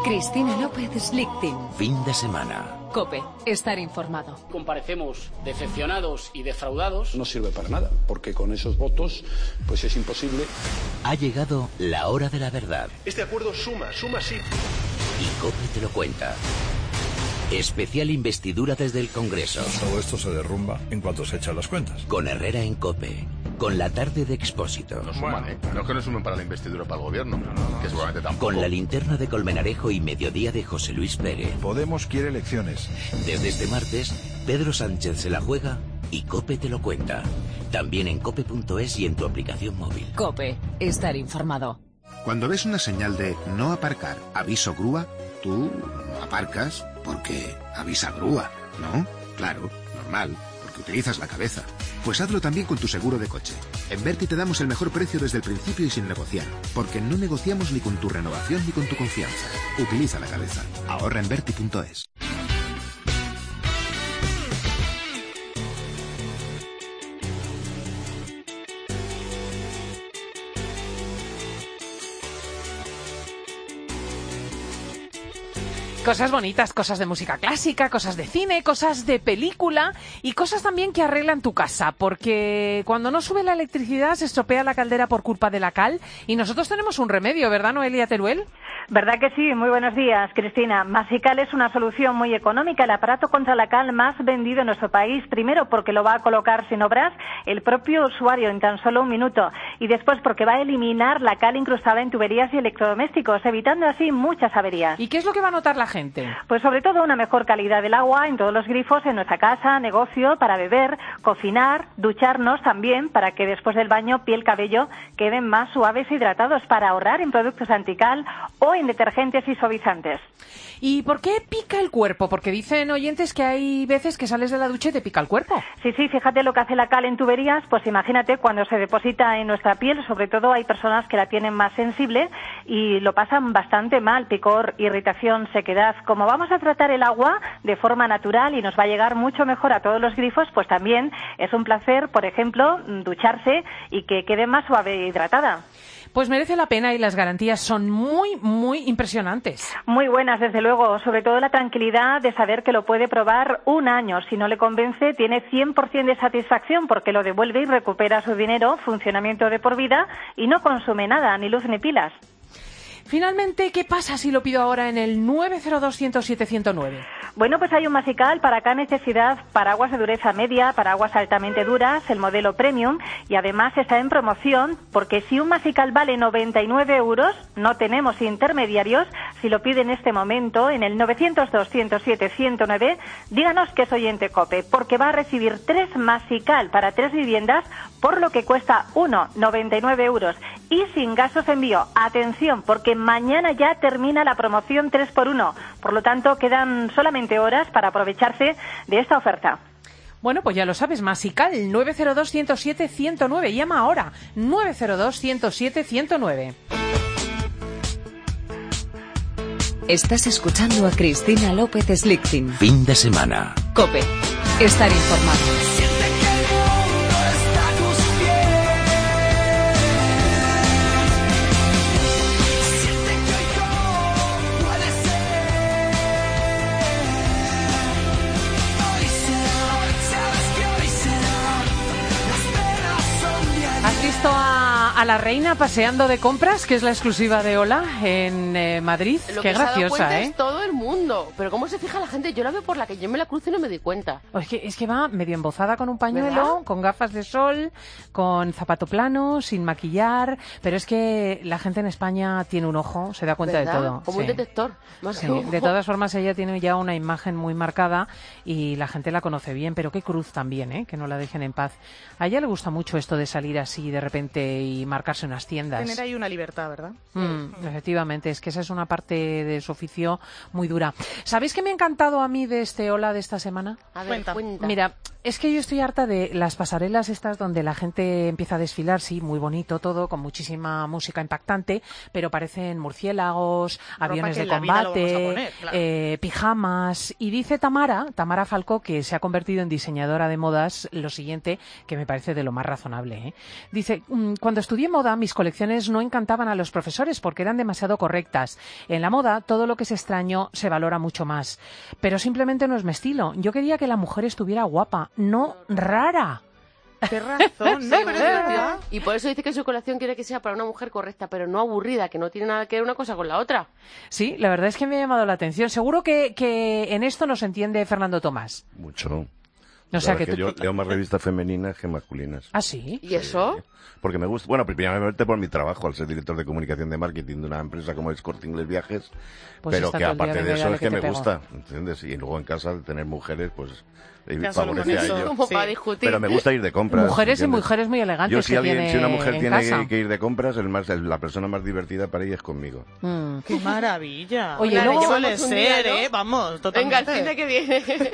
Cristina López Slichting. Fin de semana. COPE. Estar informado. Comparecemos decepcionados y defraudados. No sirve para nada, porque con esos votos pues es imposible. Ha llegado la hora de la verdad. Este acuerdo suma sí. Y COPE te lo cuenta. Especial investidura desde el Congreso. Todo esto se derrumba en cuanto se echan las cuentas. Con Herrera en COPE. Con la tarde de Expósito. No suman, ¿eh? No es que no sumen para la investidura para el gobierno, que seguramente tampoco. Con la linterna de Colmenarejo y Mediodía de José Luis Pérez. Podemos quiere elecciones. Desde este martes, Pedro Sánchez se la juega y COPE te lo cuenta. También en cope.es y en tu aplicación móvil. COPE. Estar informado. Cuando ves una señal de no aparcar, aviso grúa, tú aparcas porque avisa grúa, ¿no? Claro, normal, porque utilizas la cabeza. Pues hazlo también con tu seguro de coche. En Verti te damos el mejor precio desde el principio y sin negociar, porque no negociamos ni con tu renovación ni con tu confianza. Utiliza la cabeza. Ahorra en Verti.es. Cosas bonitas, cosas de música clásica, cosas de cine, cosas de película y cosas también que arreglan tu casa, porque cuando no sube la electricidad se estropea la caldera por culpa de la cal y nosotros tenemos un remedio, ¿verdad, Noelia Teruel? ¿Verdad que sí? Muy buenos días, Cristina. Masical es una solución muy económica, el aparato contra la cal más vendido en nuestro país. Primero, porque lo va a colocar sin obras el propio usuario en tan solo un minuto. Y después, porque va a eliminar la cal incrustada en tuberías y electrodomésticos, evitando así muchas averías. ¿Y qué es lo que va a notar la gente? Pues sobre todo una mejor calidad del agua en todos los grifos, en nuestra casa, negocio, para beber, cocinar, ducharnos también, para que después del baño, piel, cabello, queden más suaves e hidratados, para ahorrar en productos antical o en detergentes y suavizantes. ¿Y por qué pica el cuerpo? Porque dicen oyentes que hay veces que sales de la ducha y te pica el cuerpo. Sí, fíjate lo que hace la cal en tuberías, pues imagínate cuando se deposita en nuestra piel, sobre todo hay personas que la tienen más sensible y lo pasan bastante mal, picor, irritación, sequedad. Como vamos a tratar el agua de forma natural y nos va a llegar mucho mejor a todos los grifos, pues también es un placer, por ejemplo, ducharse y que quede más suave e hidratada. Pues merece la pena y las garantías son muy, muy impresionantes. Muy buenas, desde luego. Sobre todo la tranquilidad de saber que lo puede probar un año. Si no le convence, tiene 100% de satisfacción porque lo devuelve y recupera su dinero, funcionamiento de por vida y no consume nada, ni luz ni pilas. Finalmente, ¿qué pasa si lo pido ahora en el 902-107-109? Bueno, pues hay un Masical para cada necesidad, paraguas de dureza media, paraguas altamente duras, el modelo premium, y además está en promoción porque si un Masical vale 99 €, no tenemos intermediarios. Si lo pide en este momento en el 902-107-109, díganos que es oyente COPE, porque va a recibir 3 Masical para 3 viviendas, por lo que cuesta uno 99 € y sin gastos de envío. Atención, porque mañana ya termina la promoción 3x1, por lo tanto quedan solamente horas para aprovecharse de esta oferta. Bueno, pues ya lo sabes, Masical, 902-107-109. Llama ahora, 902-107-109. Estás escuchando a Cristina López Slichting. Fin de semana. COPE. Estar informado. ¿Has visto a la reina paseando de compras, que es la exclusiva de Hola en Madrid? Lo Qué que graciosa, se ha dado cuenta ¿eh? Es todo el mundo. Pero ¿cómo se fija la gente? Yo la veo por la que yo me la cruzo y no me doy cuenta. Es que va medio embozada con un pañuelo, ¿verdad? con gafas de sol, con zapato plano, sin maquillar. Pero es que la gente en España tiene un ojo, se da cuenta ¿verdad? de todo. Como un detector. Más Sí, que un de ojo. todas formas ella tiene ya una imagen muy marcada y la gente la conoce bien, pero qué cruz también, ¿eh? Que no la dejen en paz. A ella le gusta mucho esto de salir así de repente y marcarse unas tiendas. Tener ahí una libertad, ¿verdad? Efectivamente, es que esa es una parte de su oficio muy dura. ¿Sabéis qué me ha encantado a mí de este Hola de esta semana? A ver, cuenta. Mira, es que yo estoy harta de las pasarelas estas donde la gente empieza a desfilar, sí, muy bonito todo, con muchísima música impactante, pero parecen murciélagos, aviones que de en la vida lo combate, vamos a poner, claro. pijamas. Y dice Tamara Falcó, que se ha convertido en diseñadora de modas, lo siguiente, que me parece de lo más razonable, ¿eh? Dice, cuando estudié estudié moda, mis colecciones no encantaban a los profesores porque eran demasiado correctas. En la moda, todo lo que es extraño se valora mucho más. Pero simplemente no es mi estilo. Yo quería que la mujer estuviera guapa, no rara. Qué razón, ¿no? Pero es verdad. Y por eso dice que su colección quiere que sea para una mujer correcta, pero no aburrida, que no tiene nada que ver una cosa con la otra. Sí, la verdad es que me ha llamado la atención. Seguro que en esto nos entiende Fernando Tomás. Mucho. O sea que yo leo más revistas femeninas que masculinas. ¿Ah, sí? ¿Y eso? Porque me gusta, bueno, primeramente por mi trabajo, al ser director de comunicación de marketing de una empresa como es Corte Inglés Viajes, pues pero que aparte de eso es que me pego. gusta, ¿entiendes? Y luego en casa tener mujeres, pues favorece a ello. Como para discutir. Pero me gusta ir de compras. Mujeres ¿entiendes? y mujeres muy elegantes. Yo, si una mujer tiene casa. que ir de compras, la persona más divertida para ella es conmigo. ¡Qué maravilla! Oye, luego suele ser, ¿eh? Vamos, totalmente. Venga, el fin de que viene.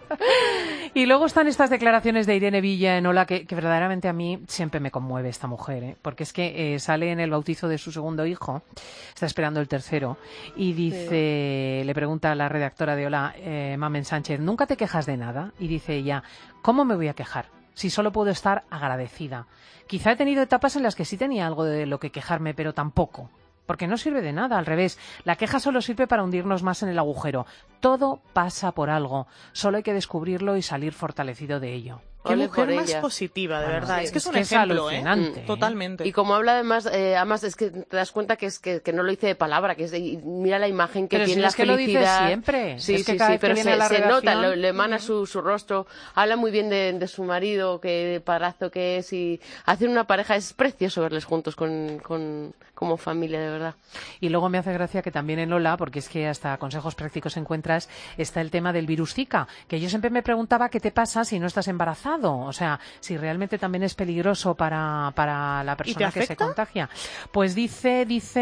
Y luego están estas declaraciones de Irene Villa en Hola, que verdaderamente a mí siempre me conmueve esta mujer, ¿eh? Porque es que sale en el bautizo de su segundo hijo, está esperando el tercero, y dice, le pregunta a la redactora de Hola, Mamen Sánchez, ¿nunca te quejas de nada? Y dice ella, ¿cómo me voy a quejar? Si solo puedo estar agradecida. Quizá he tenido etapas en las que sí tenía algo de lo que quejarme, pero tampoco. Porque no sirve de nada, al revés. La queja solo sirve para hundirnos más en el agujero. Todo pasa por algo. Solo hay que descubrirlo y salir fortalecido de ello. Qué mujer más positiva, de verdad. Es que es un ejemplo, alucinante. Totalmente. Y como habla además es que te das cuenta que no lo dice de palabra, que es mira la imagen que pero tiene, si la es que felicidad. Lo dice siempre. Sí, es que pero se redacción... nota, le emana su rostro. Habla muy bien de su marido, que padrazo que es, y hacen una pareja. Es precioso verles juntos como familia, de verdad. Y luego me hace gracia que también en Lola, porque es que hasta consejos prácticos encuentras, está el tema del virus Zika, que yo siempre me preguntaba qué te pasa si no estás embarazado, o sea, si realmente también es peligroso para la persona que se contagia. Pues dice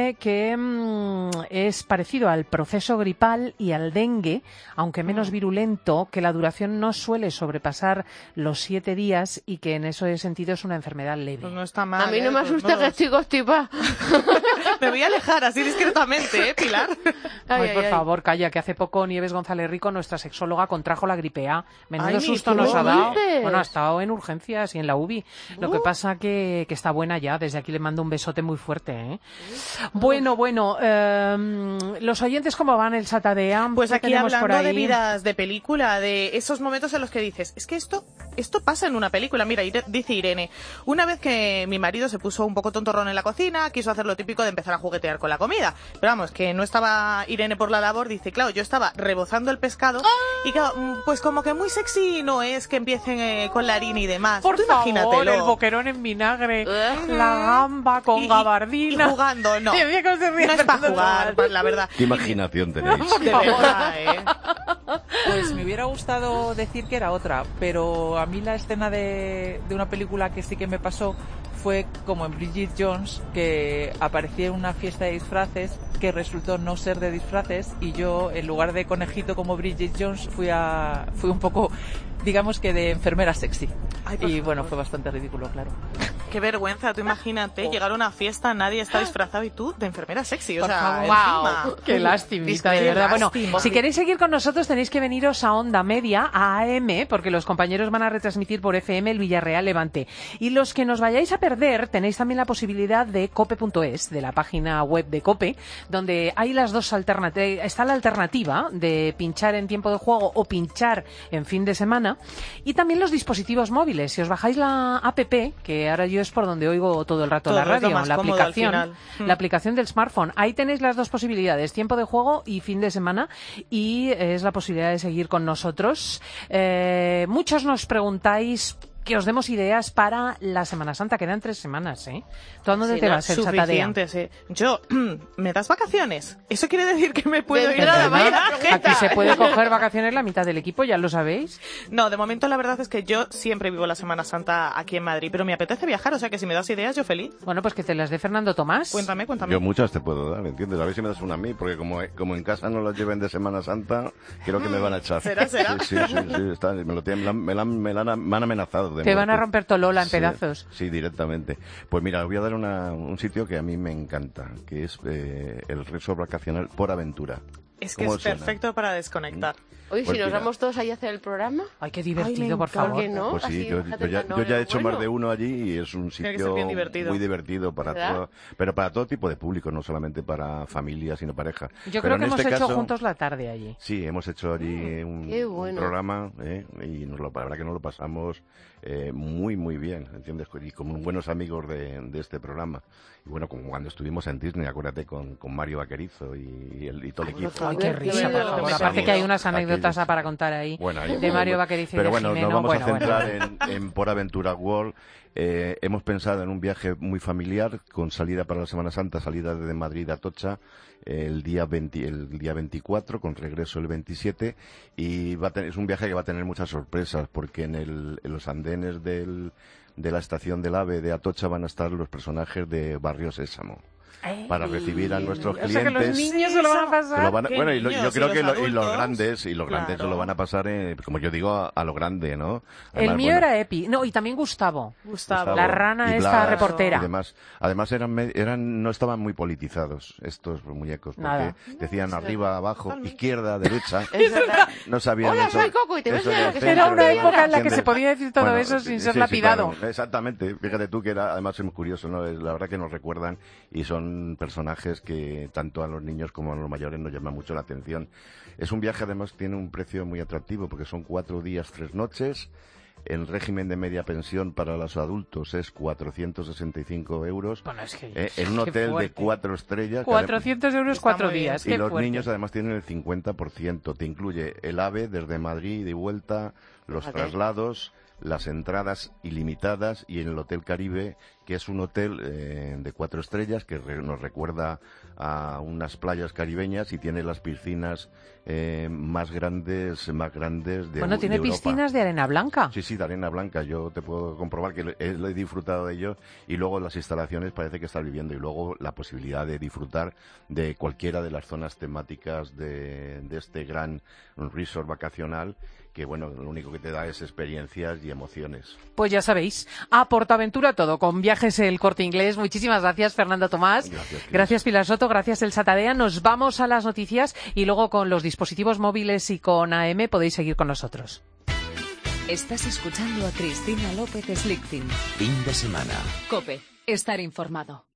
que es parecido al proceso gripal y al dengue, aunque menos virulento, que la duración no suele sobrepasar los 7 días y que en ese sentido es una enfermedad leve. Pues no está mal. A mí no me asusta que estoy constipada. Me voy a alejar así discretamente, Pilar. Ay, por favor, calla, que hace poco Nieves González Rico, nuestra sexóloga, contrajo la gripe A. Menudo susto nos ha dado. Bueno, ha estado en urgencias y en la UBI. Lo que pasa que está buena ya. Desde aquí le mando un besote muy fuerte, ¿eh? Bueno, los oyentes, ¿cómo van el Satadea? Pues aquí hablando de vidas de película, de esos momentos en los que dices, es que esto pasa en una película. Mira, dice Irene, una vez que mi marido se puso un poco tontorrón en la cocina, quiso hacer lo típico de empezar a juguetear con la comida. Pero vamos, que no estaba Irene por la labor, dice, claro, yo estaba rebozando el pescado y claro, pues como que muy sexy no es que empiecen con la harina y demás. Por favor, imagínatelo. el boquerón en vinagre, la gamba con gabardina. Y jugando, no. No es para jugar, la verdad. ¿Qué imaginación tenéis? De verdad, ¿eh? Pues me hubiera gustado decir que era otra, pero a mí la escena de una película que sí que me pasó fue como en Bridget Jones, que aparecía en una fiesta de disfraces que resultó no ser de disfraces, y yo, en lugar de conejito como Bridget Jones, fui un poco, digamos que de enfermera sexy. Ay, y bueno, fue bastante ridículo, claro. Qué vergüenza, tú imagínate llegar a una fiesta, nadie está disfrazado y tú de enfermera sexy. Por favor. Wow. Qué lastimita, de verdad. Bueno, si queréis seguir con nosotros tenéis que veniros a Onda Media, a AM, porque los compañeros van a retransmitir por FM el Villarreal Levante. Y los que nos vayáis a perder, tenéis también la posibilidad de cope.es, de la página web de Cope, donde hay las dos alternativas. Está la alternativa de pinchar en tiempo de juego o pinchar en fin de semana. Y también los dispositivos móviles. Si os bajáis la app, que ahora yo es por donde oigo todo el rato la radio, la aplicación del smartphone. Ahí tenéis las dos posibilidades, tiempo de juego y fin de semana, y es la posibilidad de seguir con nosotros. Muchos nos preguntáis que os demos ideas para la Semana Santa. Quedan 3 semanas, ¿eh? ¿Tú a dónde te vas el Satadea? Yo, ¿me das vacaciones? ¿Eso quiere decir que me puedo ir a la Aquí se puede coger vacaciones la mitad del equipo, ya lo sabéis. No, de momento la verdad es que yo siempre vivo la Semana Santa aquí en Madrid, pero me apetece viajar, o sea que si me das ideas, yo feliz. Bueno, pues que te las dé Fernando Tomás. Cuéntame. Yo muchas te puedo dar, ¿entiendes? A ver si me das una a mí, porque como en casa no las lleven de Semana Santa, creo que me van a echar. ¿Será? Sí, me han amenazado. Te van a romper Tolola en pedazos. Sí, directamente. Pues mira, voy a dar un sitio que a mí me encanta, que es el resort vacacional Por Aventura. Es que es perfecto para desconectar. Oye, pues si nos vamos todos ahí a hacer el programa. Ay, qué divertido, por favor. ¿Qué no? Pues sí, yo ya he hecho más de uno allí y es un sitio muy divertido para todo, pero para todo tipo de público, no solamente para familia, sino pareja. Yo creo que hemos hecho juntos la tarde allí. Sí, hemos hecho allí un programa y la verdad que nos lo pasamos muy bien, ¿entiendes? Y con buenos amigos de este programa. Y bueno, como cuando estuvimos en Disney, acuérdate, con Mario Vaquerizo y todo el equipo. Ay, qué risa, por favor. Aparte que hay unas anécdotas para contar ahí de Mario Vaquerizo y de Jimeno. Pero bueno, nos vamos a centrar en Por Aventura World. Hemos pensado en un viaje muy familiar, con salida para la Semana Santa, salida de Madrid a Atocha el día 24, con regreso el 27, y es un viaje que va a tener muchas sorpresas, porque en los andenes de la estación del AVE de Atocha van a estar los personajes de Barrio Sésamo. Para recibir a nuestros clientes. O sea que los niños se lo van a pasar. Bueno, yo creo que los grandes se Claro. lo van a pasar, como yo digo, a lo grande, ¿no? El Además, mío era Epi. No, y también Gustavo. Gustavo. La rana y esta Blas, reportera. Y demás. Además no estaban muy politizados estos muñecos, porque Nada. decían arriba, abajo, izquierda, derecha. Es verdad. No sabían Hola, eso. soy Coco y te ves a lo que soy. Era una época en la que ¿Entiendes? se podía decir todo eso sin ser lapidado. Claro, exactamente. Fíjate tú que además es muy curioso, ¿no? La verdad que nos recuerdan y son personajes que tanto a los niños como a los mayores nos llama mucho la atención. Es un viaje, además, tiene un precio muy atractivo porque son 4 días, 3 noches. El régimen de media pensión para los adultos es 465 euros. Bueno, es que, en un hotel de 4 estrellas. 400 euros 4 días. Y los niños además tienen el 50%. Te incluye el AVE desde Madrid y vuelta, los traslados, las entradas ilimitadas, y en el Hotel Caribe, que es un hotel de 4 estrellas que nos recuerda a unas playas caribeñas y tiene las piscinas más grandes de Bueno, tiene Europa. piscinas de arena blanca. Sí, de arena blanca. Yo te puedo comprobar que lo he disfrutado de ello, y luego las instalaciones parece que estás viviendo, y luego la posibilidad de disfrutar de cualquiera de las zonas temáticas de este gran resort vacacional, que bueno, lo único que te da es experiencias y emociones. Pues ya sabéis, a Portaventura todo, con Viajes El Corte Inglés. Muchísimas gracias, Fernando Tomás. Gracias, Pilar Soto. Gracias, Elsa Tadea. Nos vamos a las noticias y luego con los dispositivos móviles y con AM podéis seguir con nosotros. Estás escuchando a Cristina López Slichting. Fin de semana. COPE. Estar informado.